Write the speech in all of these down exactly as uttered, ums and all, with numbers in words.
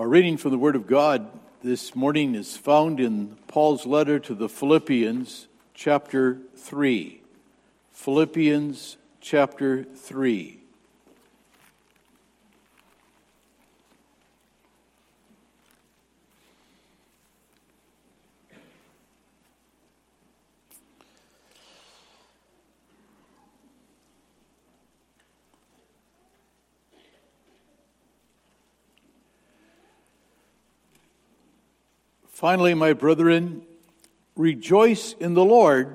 Our reading from the Word of God this morning is found in Paul's letter to the Philippians, chapter three. Philippians, chapter three. Finally, my brethren, rejoice in the Lord.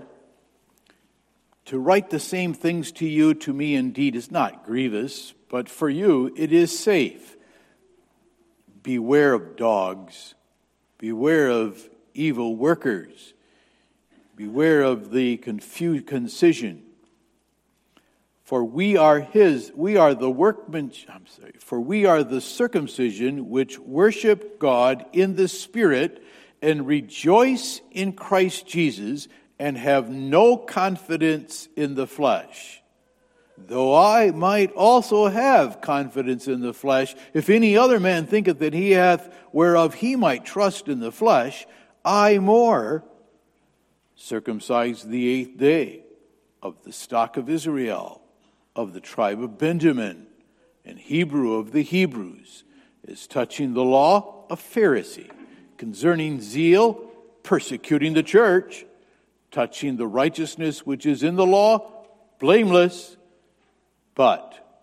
To write the same things to you, to me indeed is not grievous, but for you it is safe. Beware of dogs. Beware of evil workers. Beware of the confu- concision. For we are his, we are the workmanship, I'm sorry, for we are the circumcision which worship God in the Spirit and rejoice in Christ Jesus and have no confidence in the flesh. Though I might also have confidence in the flesh, if any other man thinketh that he hath whereof he might trust in the flesh, I more, circumcised the eighth day, of the stock of Israel, of the tribe of Benjamin, and Hebrew of the Hebrews, as touching the law, a Pharisee, concerning zeal, persecuting the church, touching the righteousness which is in the law, blameless. But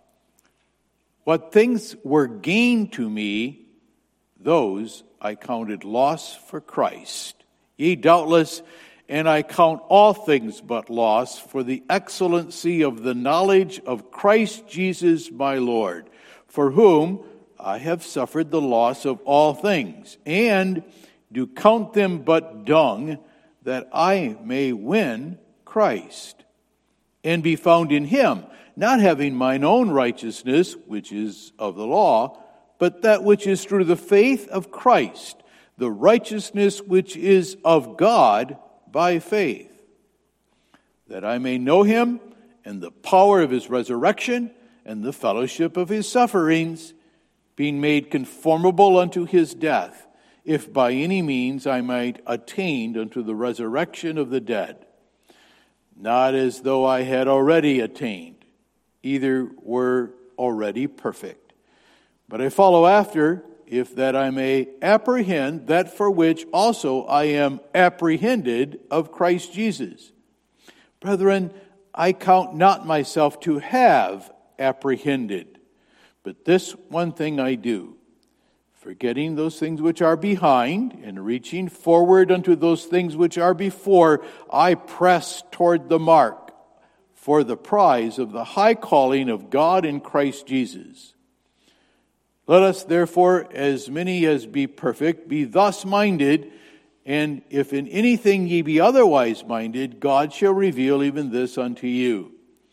what things were gain to me, those I counted loss for Christ. Yea, doubtless, and I count all things but loss for the excellency of the knowledge of Christ Jesus my Lord, for whom I have suffered the loss of all things, and do count them but dung, that I may win Christ, and be found in him, not having mine own righteousness, which is of the law, but that which is through the faith of Christ, the righteousness which is of God by faith, that I may know him and the power of his resurrection and the fellowship of his sufferings, being made conformable unto his death, if by any means I might attain unto the resurrection of the dead. Not as though I had already attained, either were already perfect. But I follow after, if that I may apprehend that for which also I am apprehended of Christ Jesus. Brethren, I count not myself to have apprehended, but this one thing I do, forgetting those things which are behind, and reaching forward unto those things which are before, I press toward the mark for the prize of the high calling of God in Christ Jesus. Let us therefore, as many as be perfect, be thus minded, and if in anything ye be otherwise minded, God shall reveal even this unto you.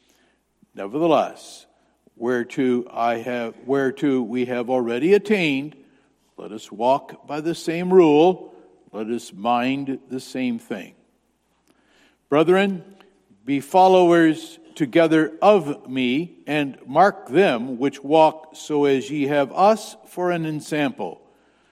Nevertheless, whereto I have, whereto we have already attained, let us walk by the same rule, let us mind the same thing. Brethren, be followers together of me, and mark them which walk so as ye have us for an ensample.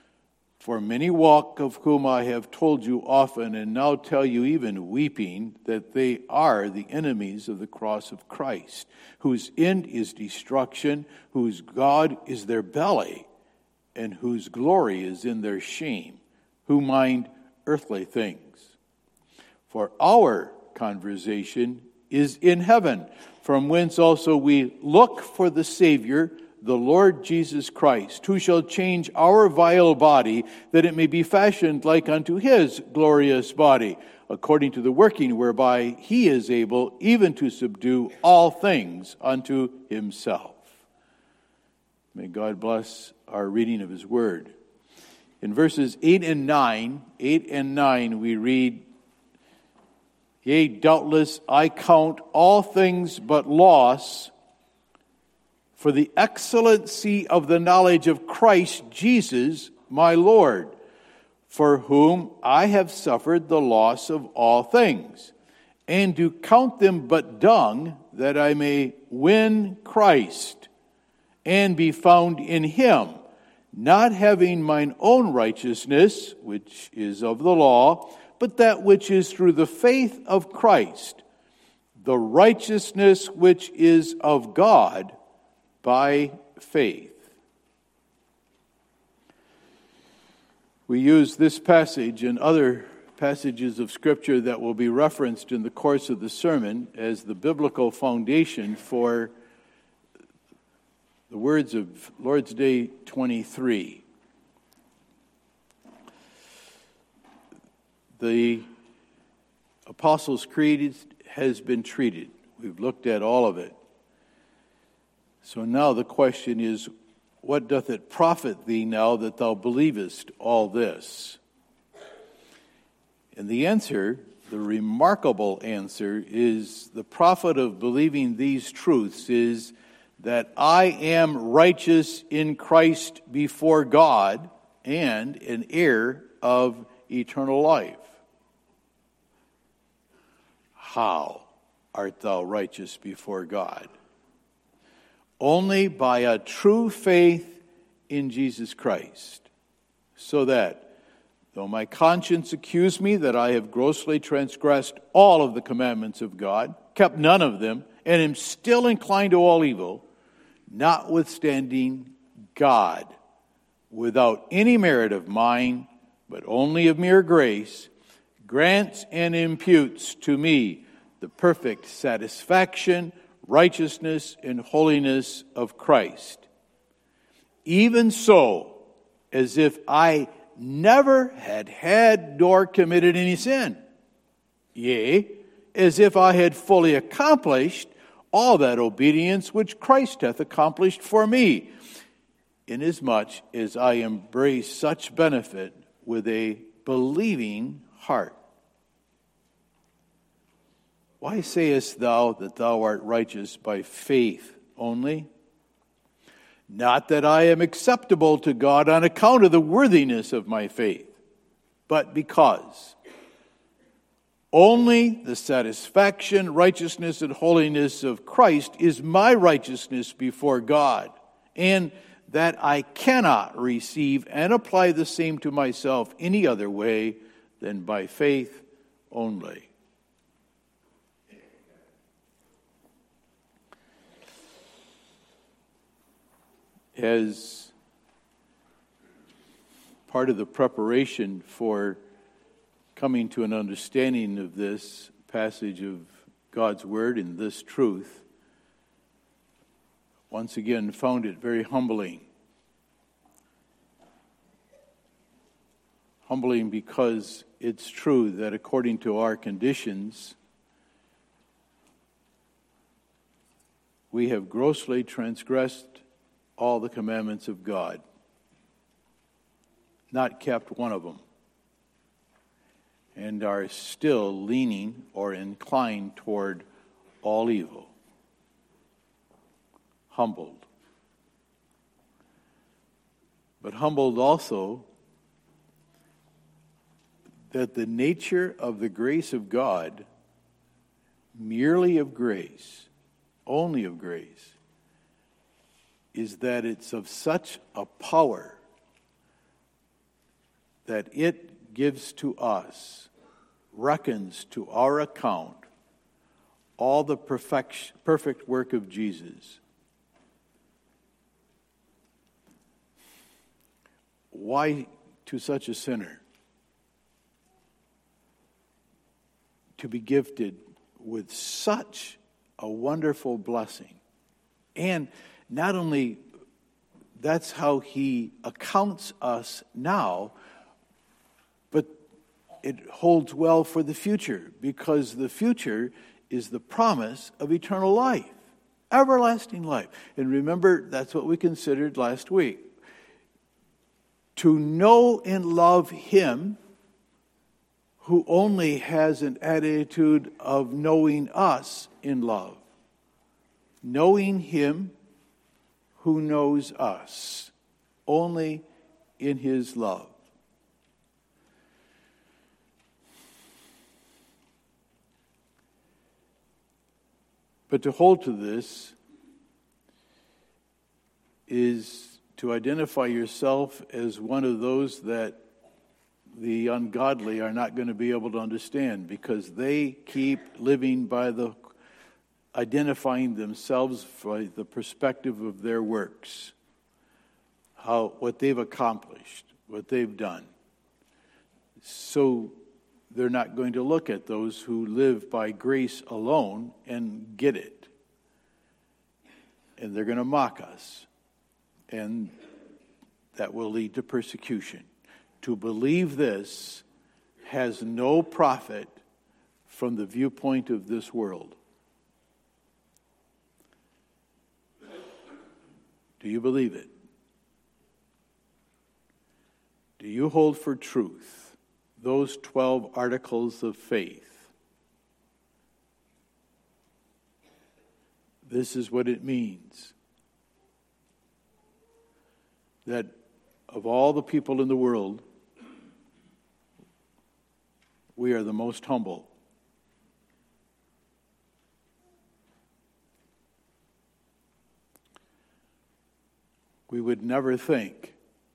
For many walk, of whom I have told you often, and now tell you even weeping, that they are the enemies of the cross of Christ, whose end is destruction, whose God is their belly, and whose glory is in their shame, who mind earthly things. For our conversation is in heaven, from whence also we look for the Savior, the Lord Jesus Christ, who shall change our vile body, that it may be fashioned like unto his glorious body, according to the working whereby he is able even to subdue all things unto himself. May God bless our reading of his word. In verses eight and nine, eight and nine, we read, Yea, doubtless I count all things but loss for the excellency of the knowledge of Christ Jesus my Lord, for whom I have suffered the loss of all things, and do count them but dung, that I may win Christ, and be found in him, not having mine own righteousness, which is of the law, but that which is through the faith of Christ, the righteousness which is of God by faith. We use this passage and other passages of Scripture that will be referenced in the course of the sermon as the biblical foundation for the words of Lord's Day twenty-three. The Apostles' Creed has been treated. We've looked at all of it. So now the question is, what doth it profit thee now that thou believest all this? And the answer, the remarkable answer, is the profit of believing these truths is that I am righteous in Christ before God and an heir of eternal life. How art thou righteous before God? Only by a true faith in Jesus Christ, so that, though my conscience accuse me that I have grossly transgressed all of the commandments of God, kept none of them, and am still inclined to all evil, notwithstanding God, without any merit of mine, but only of mere grace, grants and imputes to me the perfect satisfaction, righteousness, and holiness of Christ. Even so, as if I never had had nor committed any sin. Yea, as if I had fully accomplished all that obedience which Christ hath accomplished for me, inasmuch as I embrace such benefit with a believing heart. Why sayest thou that thou art righteous by faith only? Not that I am acceptable to God on account of the worthiness of my faith, but because only the satisfaction, righteousness, and holiness of Christ is my righteousness before God, and that I cannot receive and apply the same to myself any other way than by faith only. As part of the preparation for coming to an understanding of this passage of God's Word and this truth, once again found it very humbling. Humbling because it's true that according to our conditions, we have grossly transgressed all the commandments of God, not kept one of them, and are still leaning or inclined toward all evil. Humbled. But humbled also that the nature of the grace of God, merely of grace, only of grace, is that it's of such a power that it gives to us, reckons to our account, all the perfect, perfect work of Jesus. Why to such a sinner to be gifted with such a wonderful blessing? And not only that's how he accounts us now, but it holds well for the future, because the future is the promise of eternal life, everlasting life. And remember, that's what we considered last week. To know and love him who only has an attitude of knowing us in love. Knowing him who knows us only in his love. But to hold to this is to identify yourself as one of those that the ungodly are not going to be able to understand, because they keep living by the identifying themselves by the perspective of their works, how what they've accomplished, what they've done. So they're not going to look at those who live by grace alone and get it. And they're going to mock us. And that will lead to persecution. To believe this has no profit from the viewpoint of this world. Do you believe it? Do you hold for truth those twelve articles of faith? This is what it means. That of all the people in the world, we are the most humble. We would never think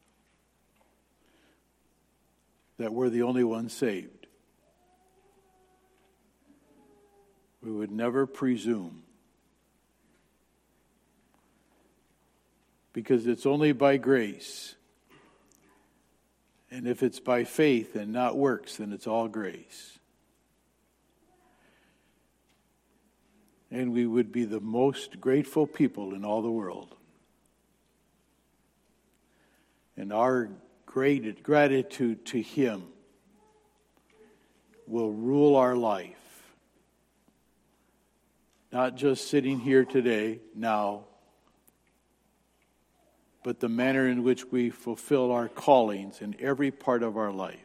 that we're the only ones saved. We would never presume. Because it's only by grace. And if it's by faith and not works, then it's all grace. And we would be the most grateful people in all the world. And our great gratitude to Him will rule our life. Not just sitting here today, now, but the manner in which we fulfill our callings in every part of our life.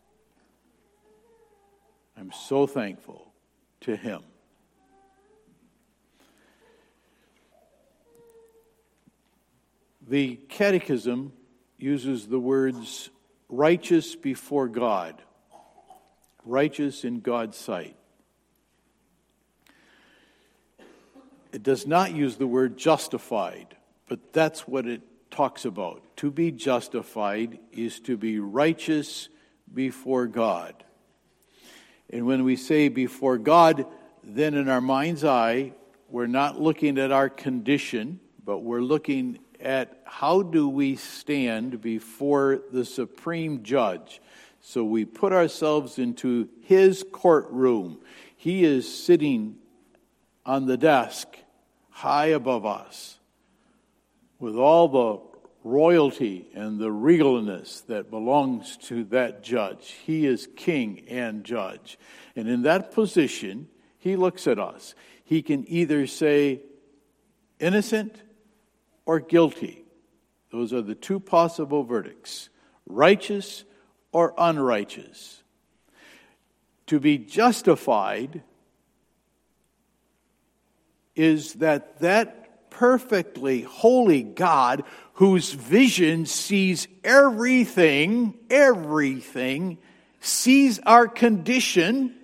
I'm so thankful to Him. The Catechism uses the words righteous before God, righteous in God's sight. It does not use the word justified, but that's what it talks about. To be justified is to be righteous before God. And when we say before God, then in our mind's eye, we're not looking at our condition, but we're looking at how do we stand before the supreme judge. So we put ourselves into His courtroom. He is sitting on the desk high above us, with all the royalty and the regalness that belongs to that judge. He is king and judge. And in that position, He looks at us. He can either say innocent or guilty. Those are the two possible verdicts, righteous or unrighteous. To be justified is that that perfectly holy God, whose vision sees everything, everything, sees our condition,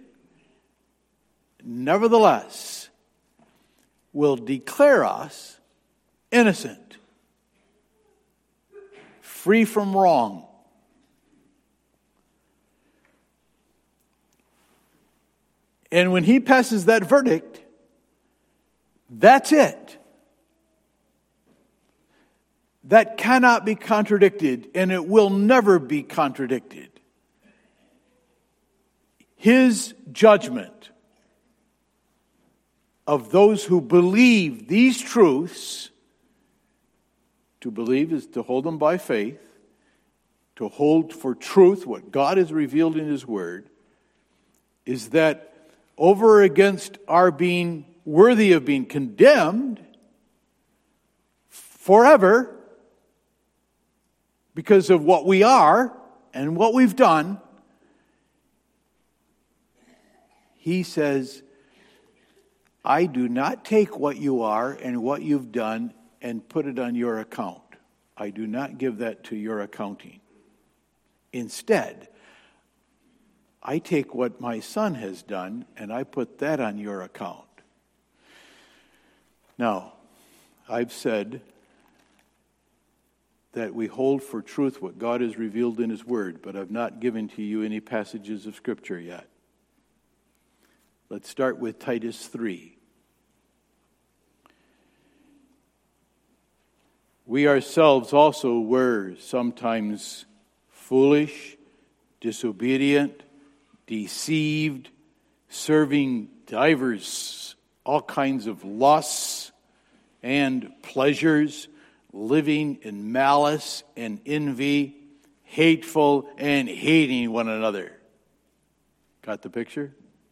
nevertheless will declare us innocent, free from wrong. And when He passes that verdict, that's it. That cannot be contradicted, and it will never be contradicted. His judgment of those who believe these truths, to believe is to hold them by faith, to hold for truth what God has revealed in His Word, is that over against our being worthy of being condemned forever, because of what we are and what we've done, He says, I do not take what you are and what you've done and put it on your account. I do not give that to your accounting. Instead, I take what my Son has done and I put that on your account. Now, I've said that we hold for truth what God has revealed in His Word, but I've not given to you any passages of Scripture yet. Let's start with Titus three. We ourselves also were sometimes foolish, disobedient, deceived, serving divers, all kinds of lusts and pleasures, living in malice and envy, hateful and hating one another. Got the picture?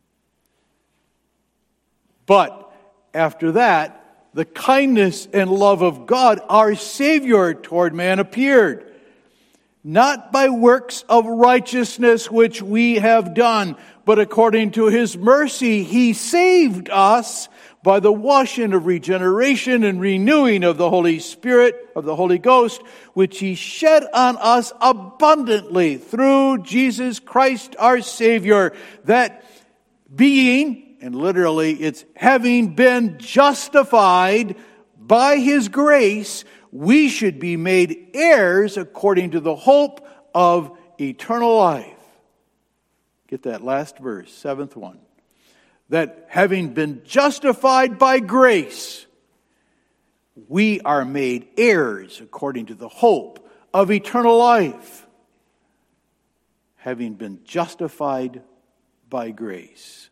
But after that, the kindness and love of God, our Savior toward man, appeared, not by works of righteousness which we have done, but according to His mercy He saved us by the washing of regeneration and renewing of the Holy Spirit, of the Holy Ghost, which He shed on us abundantly through Jesus Christ our Savior, that being, and literally it's having been justified by His grace, we should be made heirs according to the hope of eternal life. Get that last verse, seventh one. That having been justified by grace, we are made heirs according to the hope of eternal life. Having been justified by grace.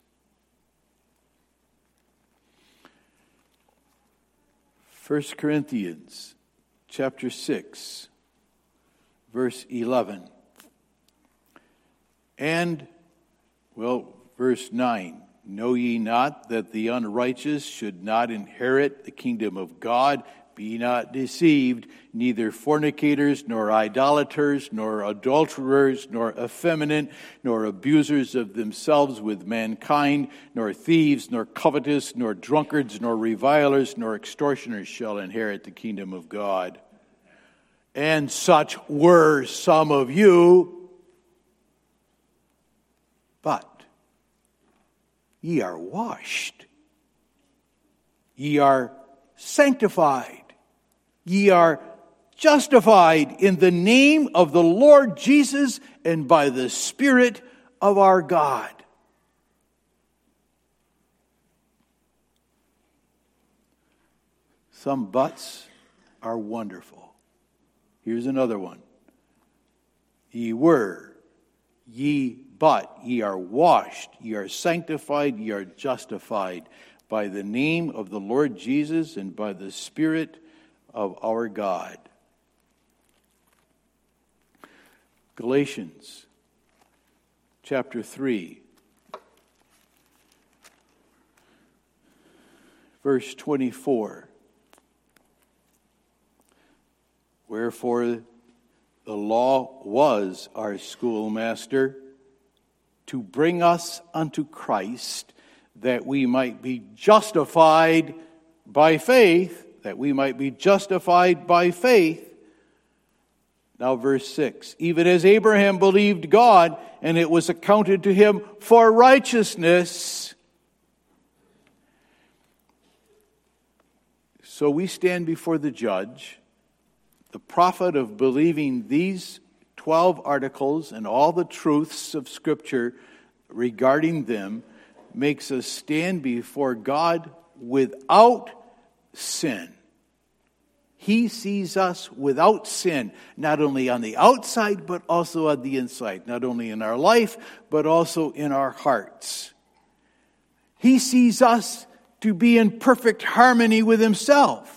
First Corinthians chapter six, verse eleven. And, well, verse nine. Know ye not that the unrighteous should not inherit the kingdom of God? Be not deceived, neither fornicators, nor idolaters, nor adulterers, nor effeminate, nor abusers of themselves with mankind, nor thieves, nor covetous, nor drunkards, nor revilers, nor extortioners shall inherit the kingdom of God. And such were some of you, but ye are washed, ye are sanctified, ye are justified in the name of the Lord Jesus and by the Spirit of our God. Some buts are wonderful. Here's another one. Ye were, ye but, ye are washed, ye are sanctified, ye are justified by the name of the Lord Jesus and by the Spirit of our God. Galatians chapter three, verse twenty-four. Wherefore the law was our schoolmaster, to bring us unto Christ, that we might be justified by faith, that we might be justified by faith. Now verse six, even as Abraham believed God, and it was accounted to him for righteousness. So we stand before the judge, the prophet of believing these twelve articles and all the truths of Scripture regarding them, makes us stand before God without sin. He sees us without sin, not only on the outside, but also on the inside. Not only in our life, but also in our hearts. He sees us to be in perfect harmony with Himself.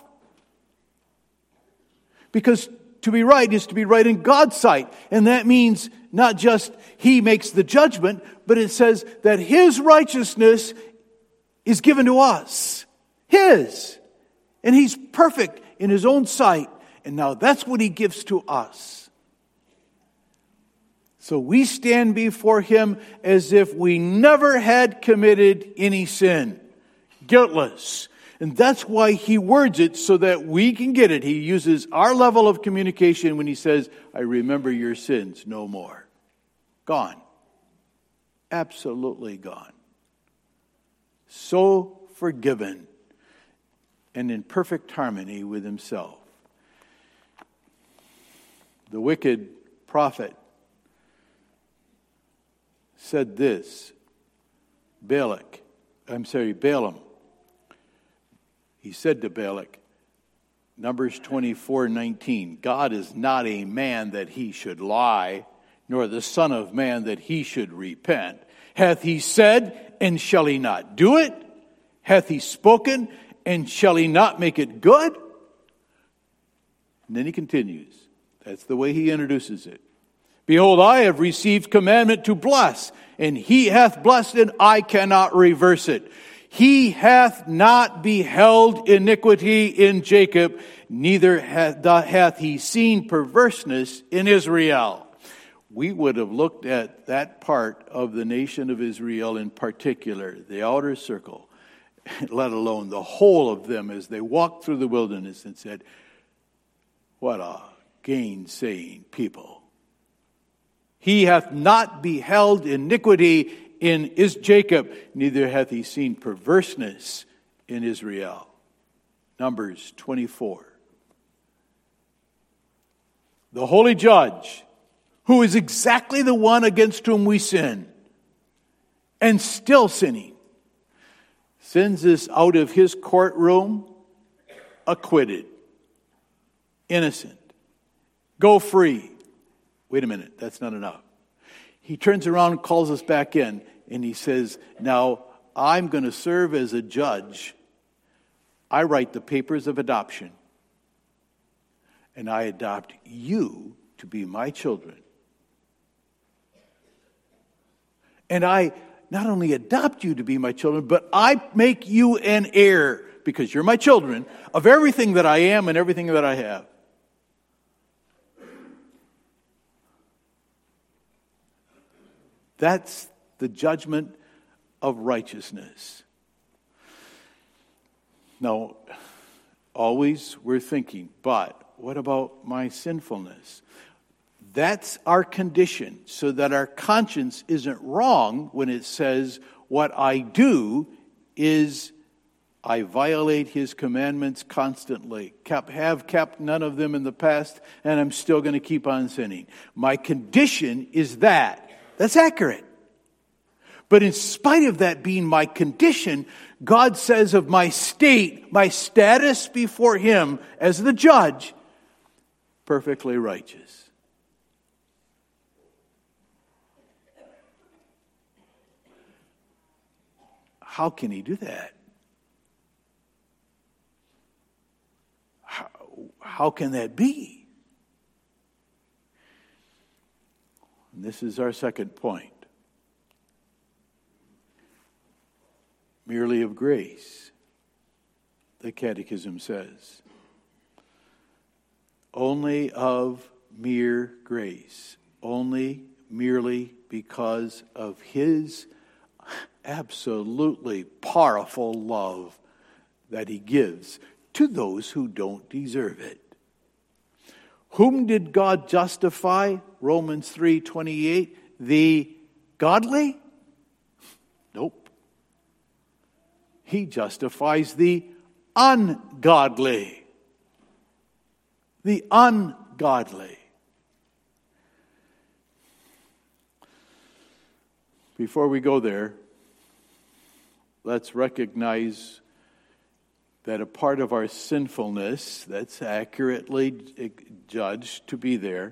Because to be right is to be right in God's sight. And that means not just He makes the judgment, but it says that His righteousness is given to us. His. And He's perfect in His own sight. And now that's what He gives to us. So we stand before Him as if we never had committed any sin. Guiltless. And that's why He words it so that we can get it. He uses our level of communication when He says, I remember your sins no more. Gone. Absolutely gone. So forgiven and in perfect harmony with Himself. The wicked prophet said this, Balak, I'm sorry, Balaam. He said to Balak, Numbers twenty-four nineteen, God is not a man that he should lie, nor the son of man that he should repent. Hath he said, and shall he not do it? Hath he spoken, and shall he not make it good? And then he continues. That's the way he introduces it. Behold, I have received commandment to bless, and he hath blessed, and I cannot reverse it. He hath not beheld iniquity in Jacob, neither hath, hath he seen perverseness in Israel. We would have looked at that part of the nation of Israel in particular, the outer circle, let alone the whole of them as they walked through the wilderness, and said, what a gainsaying people. He hath not beheld iniquity in is Jacob, neither hath he seen perverseness in Israel. Numbers twenty-four. The holy judge, who is exactly the one against whom we sin, and still sinning, sends us out of his courtroom acquitted, innocent, go free. Wait a minute, that's not enough. He turns around and calls us back in, and he says, now I'm going to serve as a judge. I write the papers of adoption, and I adopt you to be my children. And I not only adopt you to be my children, but I make you an heir, because you're my children, of everything that I am and everything that I have. That's the judgment of righteousness. Now, always we're thinking, but what about my sinfulness? That's our condition, so that our conscience isn't wrong when it says what I do is I violate his commandments constantly. Kept, have kept none of them in the past, and I'm still going to keep on sinning. My condition is that. That's accurate. But in spite of that being my condition, God says of my state, my status before him as the judge, perfectly righteous. How can he do that? How, how can that be? And this is our second point. Merely of grace, the Catechism says. Only of mere grace. Only merely because of his absolutely powerful love that he gives to those who don't deserve it. Whom did God justify? Romans three twenty-eight. The godly? Nope. He justifies the ungodly. The ungodly. Before we go there, let's recognize that a part of our sinfulness that's accurately judged to be there,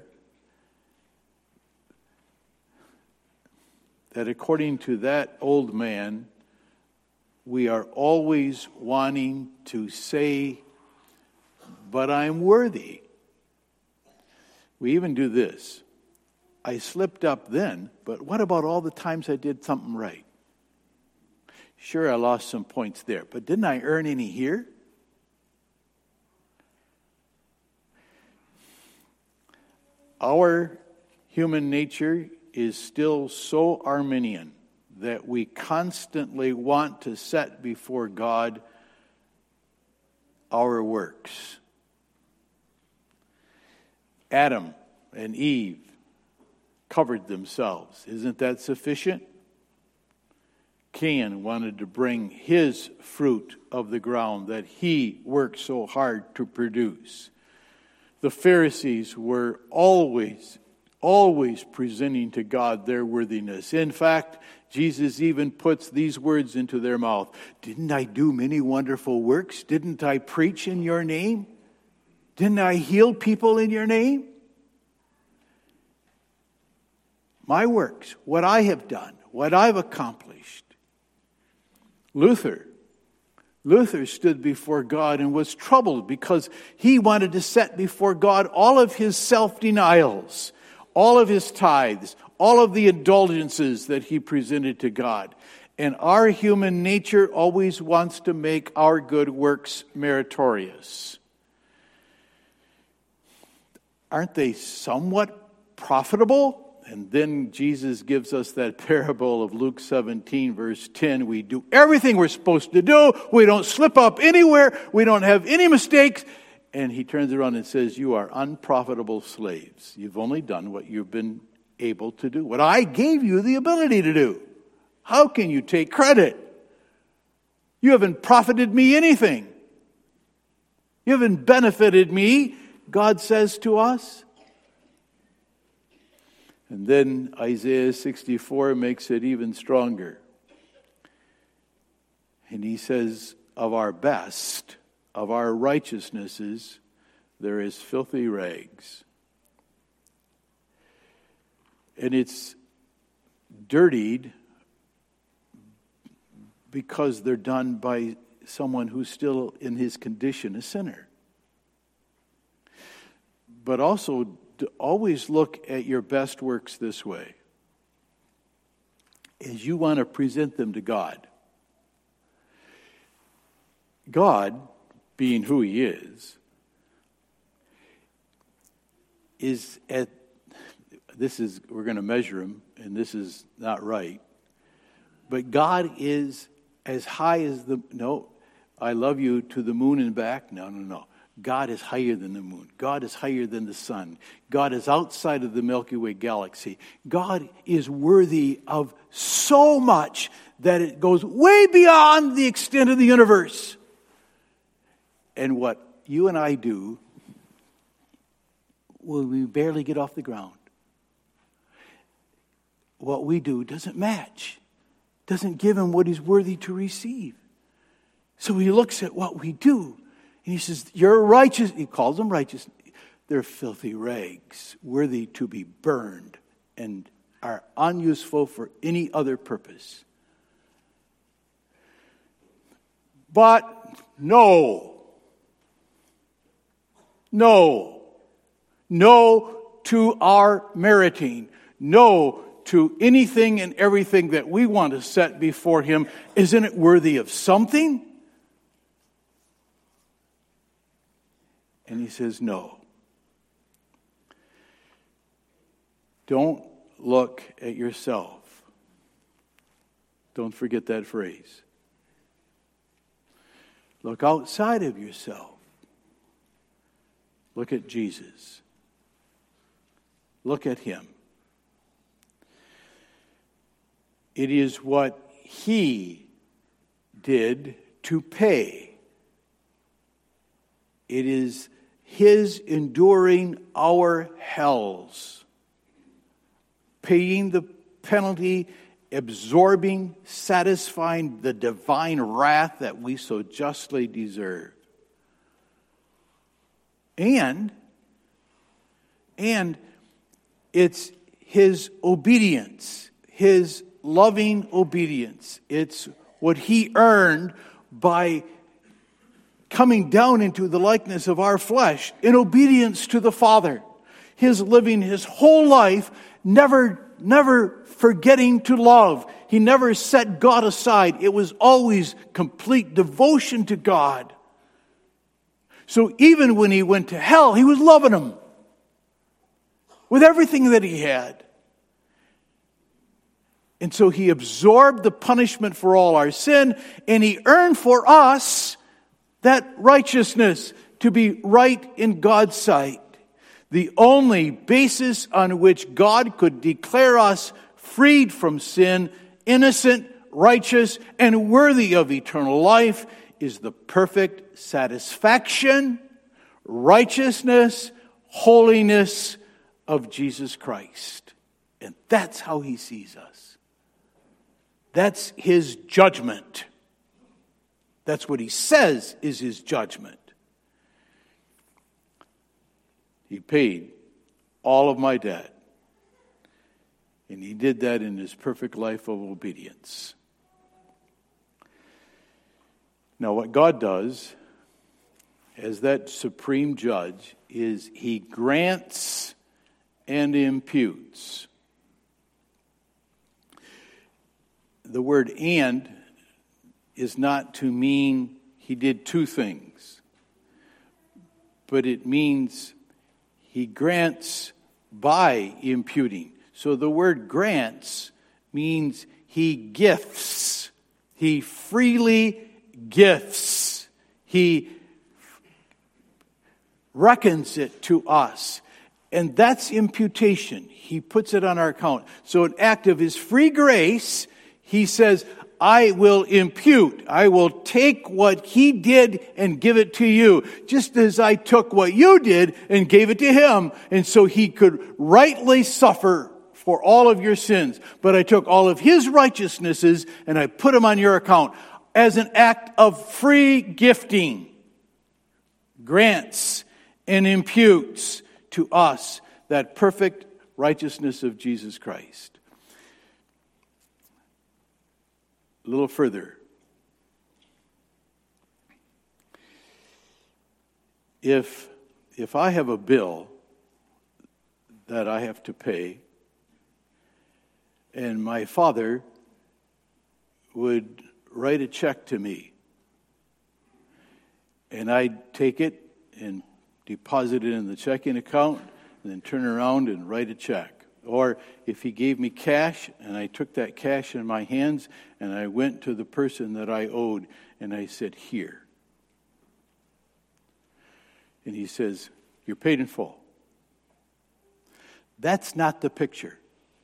that according to that old man, we are always wanting to say, but I'm worthy. We even do this. I slipped up then, but what about all the times I did something right? Sure, I lost some points there, but didn't I earn any here? Our human nature is still so Arminian that we constantly want to set before God our works. Adam and Eve covered themselves. Isn't that sufficient? Cain wanted to bring his fruit of the ground that he worked so hard to produce. The Pharisees were always, always presenting to God their worthiness. In fact, Jesus even puts these words into their mouth. Didn't I do many wonderful works? Didn't I preach in your name? Didn't I heal people in your name? My works, what I have done, what I've accomplished. Luther, Luther stood before God and was troubled because he wanted to set before God all of his self-denials, all of his tithes, all of the indulgences that he presented to God. And our human nature always wants to make our good works meritorious. Aren't they somewhat profitable? And then Jesus gives us that parable of Luke seventeen, verse ten. We do everything we're supposed to do. We don't slip up anywhere. We don't have any mistakes. And he turns around and says, you are unprofitable slaves. You've only done what you've been able to do, what I gave you the ability to do. How can you take credit? You haven't profited me anything. You haven't benefited me, God says to us. And then Isaiah sixty-four makes it even stronger. And he says, of our best, of our righteousnesses, there is filthy rags. And it's dirtied because they're done by someone who's still in his condition a sinner. But also, to always look at your best works this way. As you want to present them to God. God, being who he is, is at, this is, we're going to measure him, and this is not right. But God is as high as the, no, I love you to the moon and back. No, no, no. God is higher than the moon. God is higher than the sun. God is outside of the Milky Way galaxy. God is worthy of so much that it goes way beyond the extent of the universe. And what you and I do, well, we barely get off the ground. What we do doesn't match, doesn't give him what he's worthy to receive. So he looks at what we do. And he says, you're righteous. He calls them righteous. They're filthy rags, worthy to be burned and are unuseful for any other purpose. But no. No. No to our meriting. No to anything and everything that we want to set before him. Isn't it worthy of something? And he says, no. Don't look at yourself. Don't forget that phrase. Look outside of yourself. Look at Jesus. Look at him. It is what he did to pay. It is his enduring our hells, paying the penalty, absorbing, satisfying the divine wrath that we so justly deserve. And, and it's his obedience, his loving obedience. It's what he earned by coming down into the likeness of our flesh in obedience to the Father. His living his whole life, never, never forgetting to love. He never set God aside. It was always complete devotion to God. So even when he went to hell, he was loving him with everything that he had. And so he absorbed the punishment for all our sin, and he earned for us that righteousness to be right in God's sight. The only basis on which God could declare us freed from sin, innocent, righteous, and worthy of eternal life is the perfect satisfaction, righteousness, holiness of Jesus Christ. And that's how he sees us. That's his judgment. That's what he says is his judgment. He paid all of my debt. And he did that in his perfect life of obedience. Now, what God does as that supreme judge is he grants and imputes. The word "and" is not to mean he did two things, but it means he grants by imputing. So the word grants means he gifts. He freely gifts. He reckons it to us. And that's imputation. He puts it on our account. So an act of his free grace, he says, I will impute. I will take what he did and give it to you. Just as I took what you did and gave it to him. And so he could rightly suffer for all of your sins. But I took all of his righteousnesses and I put them on your account as an act of free gifting. Grants and imputes to us that perfect righteousness of Jesus Christ. A little further. If, if I have a bill that I have to pay, and my father would write a check to me, and I'd take it and deposit it in the checking account, and then turn around and write a check. Or if he gave me cash, and I took that cash in my hands, and I went to the person that I owed, and I said, here. And he says, you're paid in full. That's not the picture.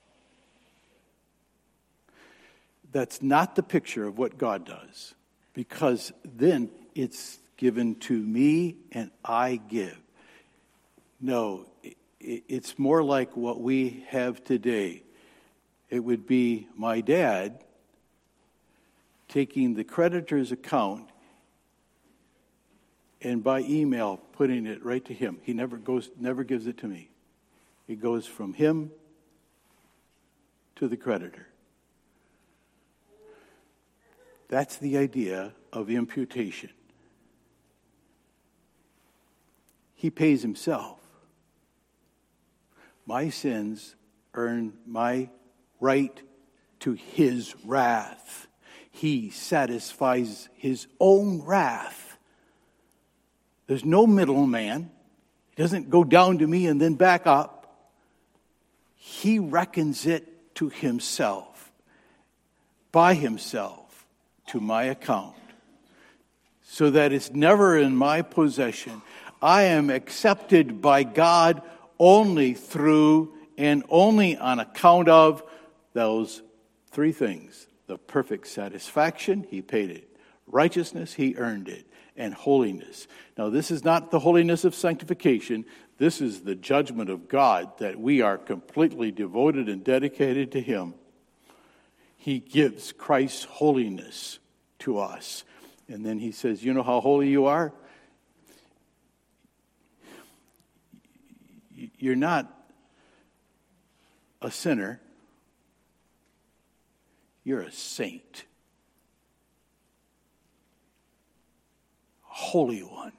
That's not the picture of what God does. Because then it's given to me and I give. No, it's more like what we have today. It would be my dad taking the creditor's account and by email putting it right to him. He never goes, never gives it to me. It goes from him to the creditor. That's the idea of imputation. He pays himself. My sins earn my right to his wrath. He satisfies his own wrath. There's no middleman. He doesn't go down to me and then back up. He reckons it to himself, by himself, to my account, so that it's never in my possession. I am accepted by God only through and only on account of those three things. The perfect satisfaction, he paid it. Righteousness, he earned it. And holiness. Now, this is not the holiness of sanctification. This is the judgment of God, that we are completely devoted and dedicated to him. He gives Christ's holiness to us. And then he says, you know how holy you are? You're not a sinner. You're a saint. A holy one.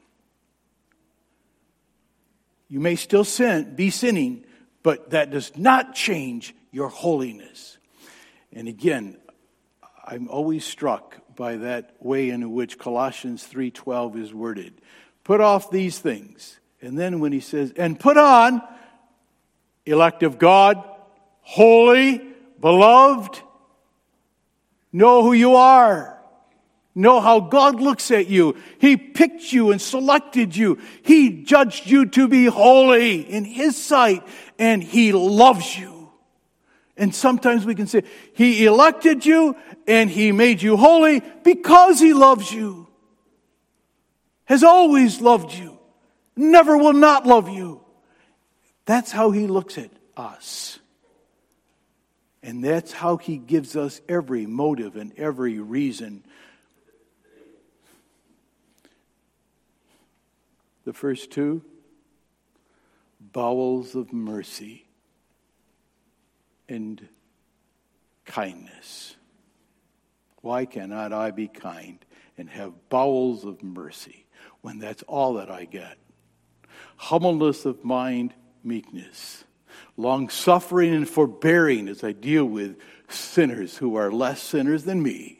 You may still sin, be sinning, but that does not change your holiness. And again, I'm always struck by that way in which Colossians three twelve is worded. Put off these things. And then when he says, and put on, elect of God, holy, beloved, know who you are. Know how God looks at you. He picked you and selected you. He judged you to be holy in his sight, and he loves you. And sometimes we can say, he elected you and he made you holy because he loves you. Has always loved you. Never will not love you. That's how he looks at us. And that's how he gives us every motive and every reason. The first two, bowels of mercy and kindness. Why cannot I be kind and have bowels of mercy when that's all that I get? Humbleness of mind, meekness. Long-suffering and forbearing as I deal with sinners who are less sinners than me.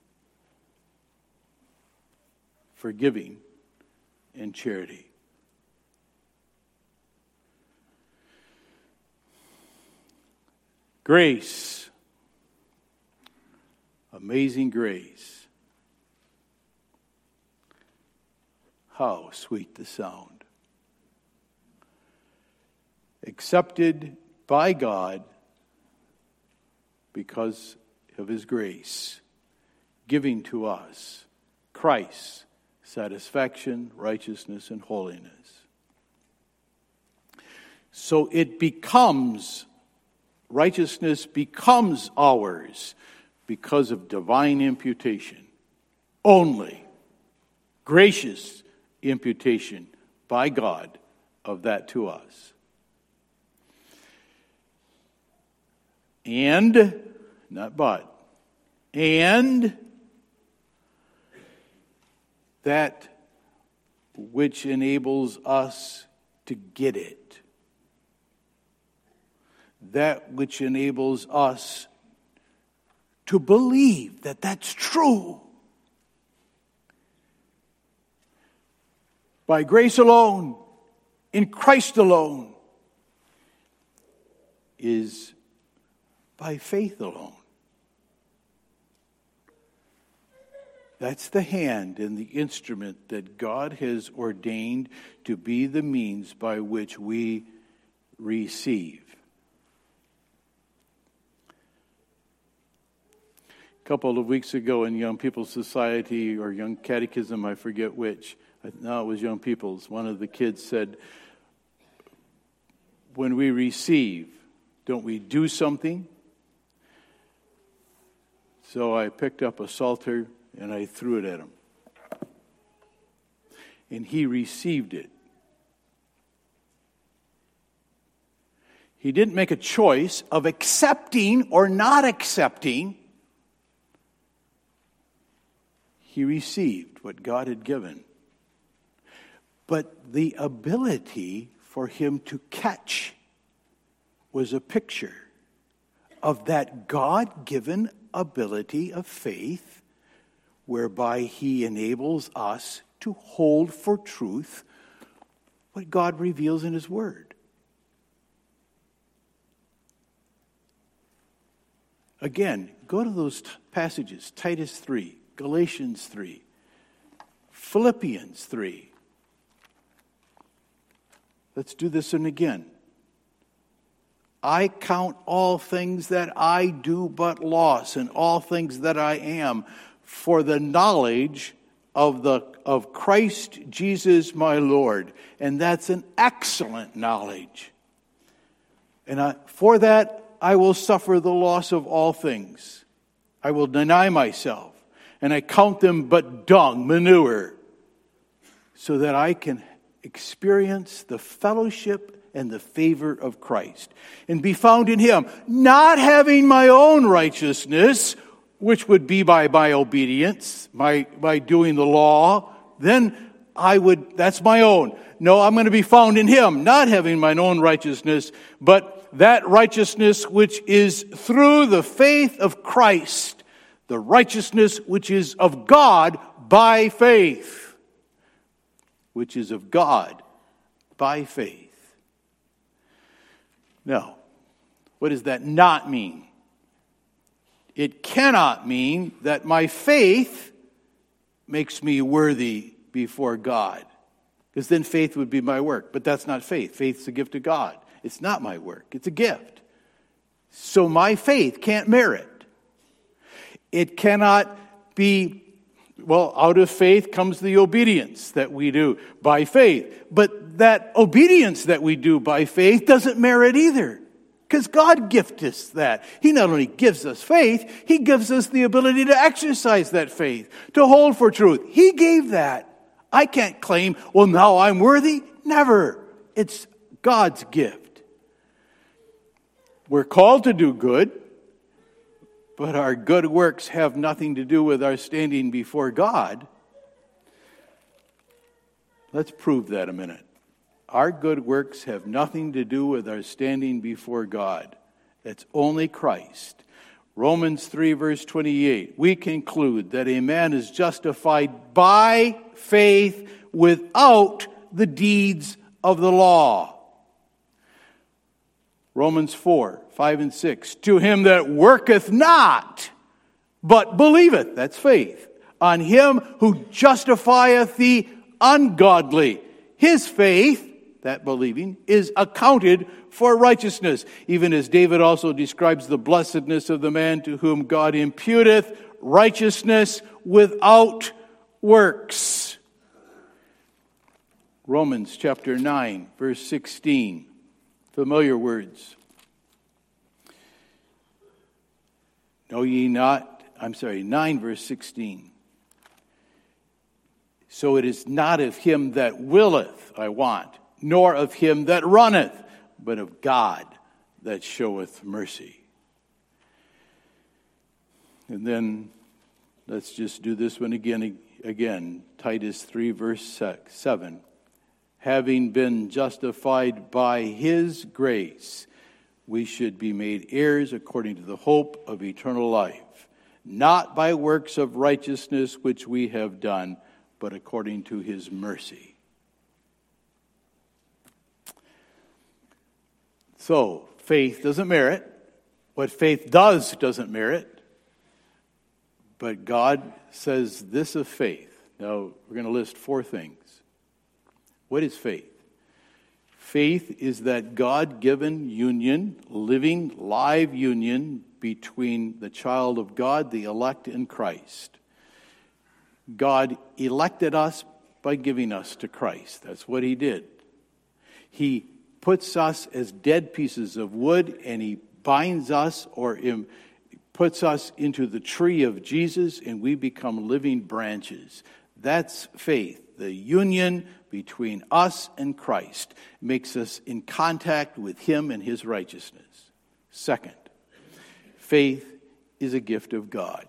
Forgiving and charity. Grace. Amazing grace. How sweet the sound. Accepted by God because of his grace, giving to us Christ's satisfaction, righteousness, and holiness. So it becomes, righteousness becomes ours because of divine imputation. Only gracious imputation by God of that to us. And, not but, and that which enables us to get it. That which enables us to believe that that's true. By grace alone, in Christ alone, is by faith alone. That's the hand and the instrument that God has ordained to be the means by which we receive. A couple of weeks ago in Young People's Society or Young Catechism, I forget which, no, it was Young People's, one of the kids said, when we receive, don't we do something? So I picked up a psalter and I threw it at him. And he received it. He didn't make a choice of accepting or not accepting. He received what God had given. But the ability for him to catch was a picture of that God-given ability of faith whereby he enables us to hold for truth what God reveals in his word. Again, go to those t- passages, Titus three, Galatians three, Philippians three. Let's do this one again. I count all things that I do but loss, and all things that I am, for the knowledge of the of Christ Jesus my Lord. And that's an excellent knowledge. And I, for that I will suffer the loss of all things. I will deny myself, and I count them but dung, manure, so that I can experience the fellowship and the favor of Christ, and be found in him, not having my own righteousness, which would be by my obedience, by, by doing the law. Then I would, that's my own. No, I'm going to be found in him, not having mine own righteousness, but that righteousness which is through the faith of Christ, the righteousness which is of God by faith, which is of God by faith. Now, what does that not mean? It cannot mean that my faith makes me worthy before God. Because then faith would be my work. But that's not faith. Faith's a gift of God. It's not my work. It's a gift. So my faith can't merit. It cannot be Well, out of faith comes the obedience that we do by faith. But that obedience that we do by faith doesn't merit either. Because God gifts us that. He not only gives us faith, He gives us the ability to exercise that faith, to hold for truth. He gave that. I can't claim, well, now I'm worthy. Never. It's God's gift. We're called to do good, but our good works have nothing to do with our standing before God. Let's prove that a minute. Our good works have nothing to do with our standing before God. That's only Christ. Romans three, verse twenty-eight. We conclude that a man is justified by faith without the deeds of the law. Romans four, five and six. To him that worketh not, but believeth, that's faith, on him who justifieth the ungodly. His faith, that believing, is accounted for righteousness, even as David also describes the blessedness of the man to whom God imputeth righteousness without works. Romans chapter nine, verse sixteen. Familiar words. Know ye not, I'm sorry, nine, verse sixteen. So it is not of him that willeth, I want, nor of him that runneth, but of God that showeth mercy. And then let's just do this one again. Again, Titus three, verse seven. Having been justified by his grace, we should be made heirs according to the hope of eternal life, not by works of righteousness which we have done, but according to his mercy. So, faith doesn't merit. What faith does doesn't merit. But God says this of faith. Now, we're going to list four things. What is faith? Faith is that God-given union, living, live union between the child of God, the elect, and Christ. God elected us by giving us to Christ. That's what he did. He puts us as dead pieces of wood, and he binds us or im- puts us into the tree of Jesus, and we become living branches. That's faith. The union between us and Christ makes us in contact with him and his righteousness. Second, faith is a gift of God.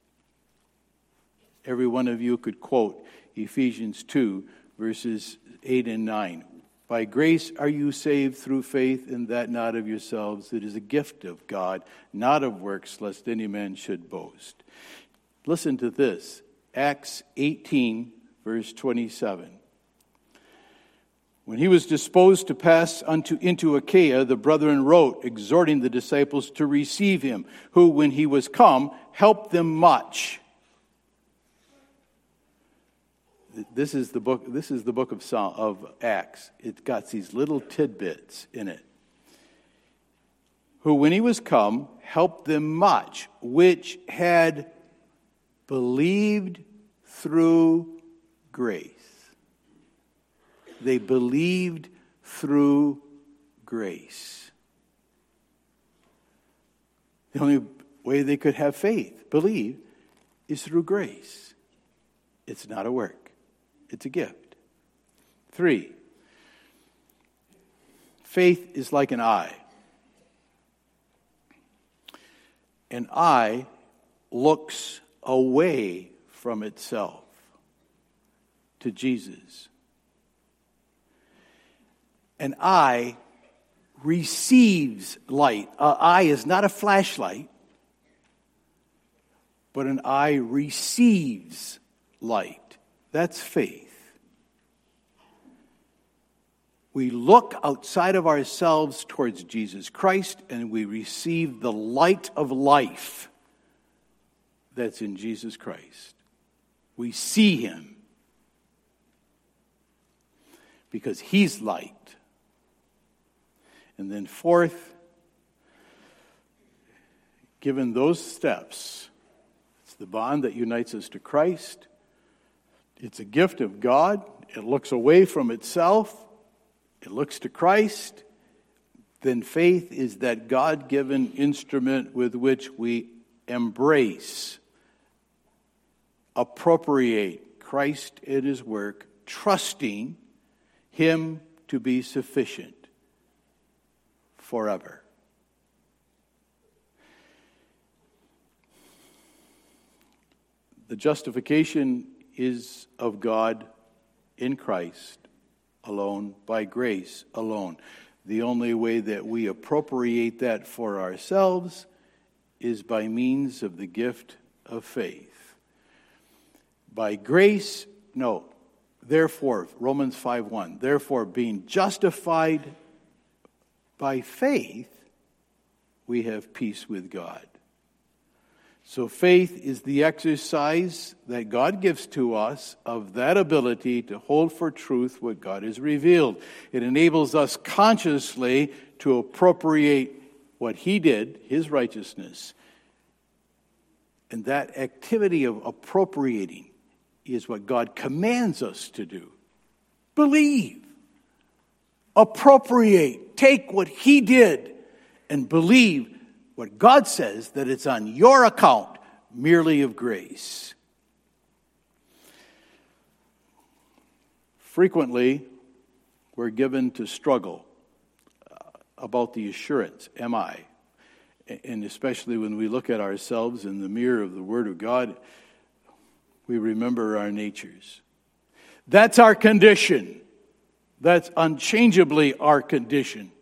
Every one of you could quote Ephesians two, verses eight and nine. By grace are you saved through faith, and that not of yourselves. It is a gift of God, not of works, lest any man should boast. Listen to this. Acts eighteen, verse twenty-seven. When he was disposed to pass unto into Achaia, the brethren wrote, exhorting the disciples to receive him, who, when he was come, helped them much. This is the book. This is the book of Psalm, of Acts. It's got these little tidbits in it. Who, when he was come, helped them much, which had believed through grace. They believed through grace. The only way they could have faith, believe, is through grace. It's not a work. It's a gift. Three, faith is like an eye. An eye looks away from itself to Jesus. An eye receives light. An eye is not a flashlight, but an eye receives light. That's faith. We look outside of ourselves towards Jesus Christ, and we receive the light of life that's in Jesus Christ. We see him because he's light. And then fourth, given those steps, it's the bond that unites us to Christ. It's a gift of God. It looks away from itself. It looks to Christ. Then faith is that God-given instrument with which we embrace, appropriate Christ and his work, trusting him to be sufficient forever. The justification is of God in Christ alone, by grace alone. The only way that we appropriate that for ourselves is by means of the gift of faith. By grace, no, therefore, Romans five one, therefore being justified by faith, we have peace with God. So faith is the exercise that God gives to us of that ability to hold for truth what God has revealed. It enables us consciously to appropriate what he did, his righteousness. And that activity of appropriating is what God commands us to do. Believe. Appropriate. Take what he did and believe what God says, that it's on your account, merely of grace. Frequently, we're given to struggle about the assurance, am I? And especially when we look at ourselves in the mirror of the Word of God, we remember our natures. That's our condition. That's unchangeably our condition.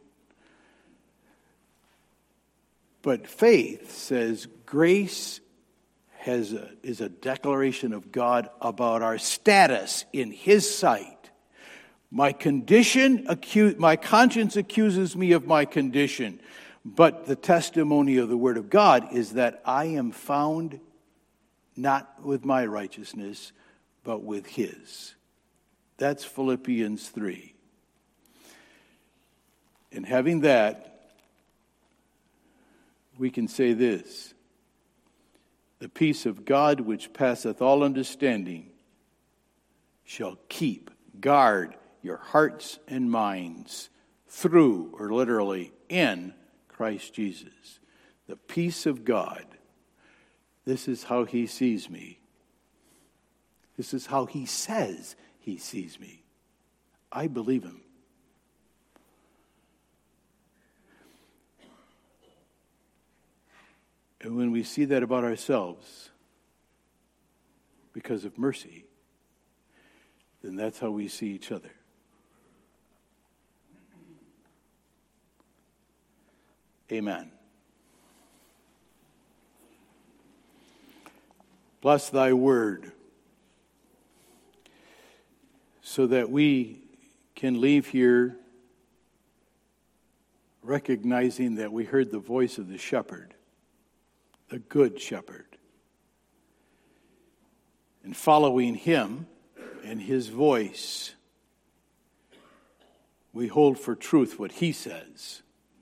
But faith says grace has a, is a declaration of God about our status in his sight. My condition, acu- my conscience accuses me of my condition, but the testimony of the Word of God is that I am found not with my righteousness, but with his. That's Philippians three. And having that, we can say this: the peace of God which passeth all understanding shall keep, guard your hearts and minds through, or literally in, Christ Jesus. The peace of God. This is how he sees me. This is how he says he sees me. I believe him. And when we see that about ourselves, because of mercy, then that's how we see each other. Amen. Bless thy word, so that we can leave here recognizing that we heard the voice of the shepherd, the good shepherd, and following him and his voice, we hold for truth what he says,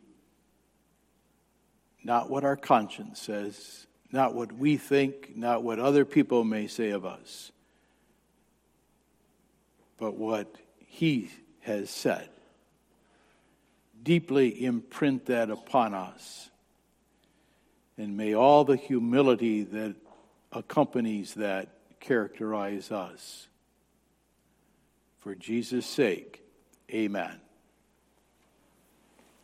not what our conscience says, not what we think, not what other people may say of us, but what he has said. Deeply imprint that upon us. And may all the humility that accompanies that characterize us. For Jesus' sake, amen.